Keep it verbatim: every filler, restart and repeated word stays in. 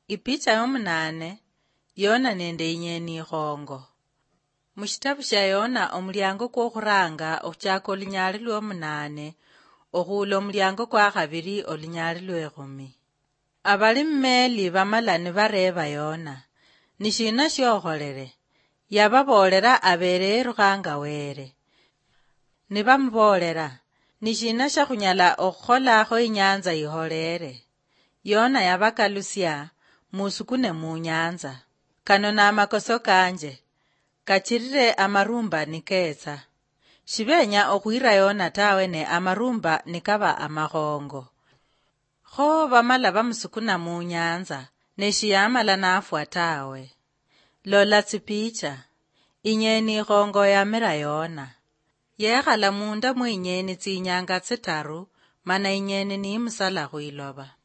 Ipicha yomunane, Yona nende inyeni ikhongo. Mushitabu sha Yona omulyango kwa khuranga ochaka olunyali lwomunane, okhula omulyango kwa khabiri olunyali lwekhumi. Abali mmeli bamala nibareba Yona, nishina shokholele, yababolera abere erukhanga were. Nibamubolera, nishina shakhunyala okhukholakho inyanza iholere. Yona yabakalusya, musukune mu nyanza. Kano na makoso kanje, kachirire amarumba niketsa. Shibenya okhwira Yona tawe ne amarumba nikaba amakhongo. Kho bamala bamusukuna mu nyanza, neshiyamala nafwa tawe. Lola tsipicha, inyeni ikhongo yamira Yona. Yekhala munda mwinyeni tsinyanga tsitaru, mana inyeni ni musala khwiloba.